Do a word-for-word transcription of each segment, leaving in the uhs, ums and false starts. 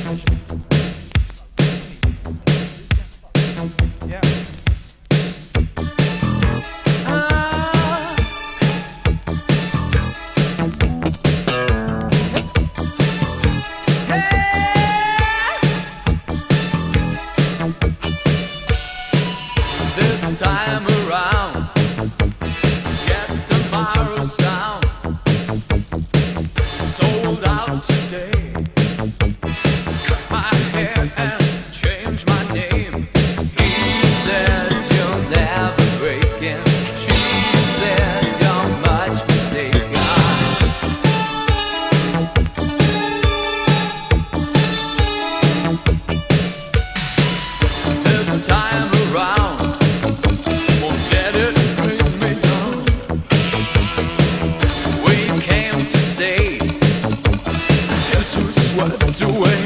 Time around, get tomorrow's sound sold out today. Cut my hair and change my name. He said you'll never break in. She said you're much mistaken. This time around, swept away.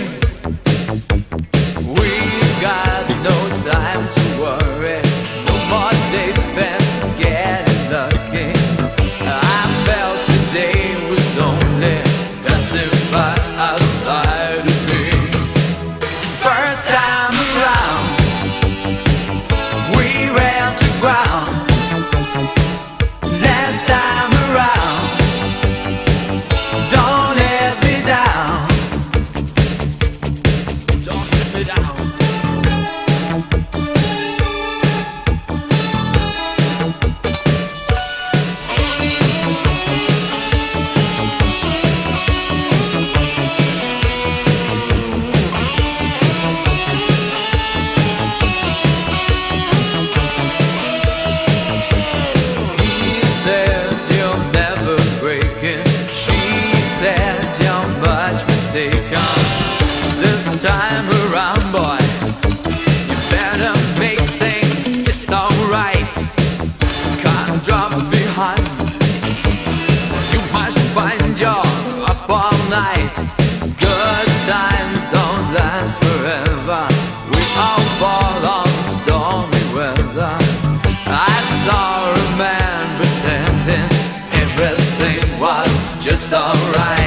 We got no time to worry. No more days spent getting lucky. I felt today was only passing by outside of me. First time around, we ran to ground. Last time around, don't let me down. This time around, boy, you better make things just alright. Can't drop behind. You might find you're up all night. Good times don't last forever. We all fall on stormy weather. I saw a man pretending everything was just alright.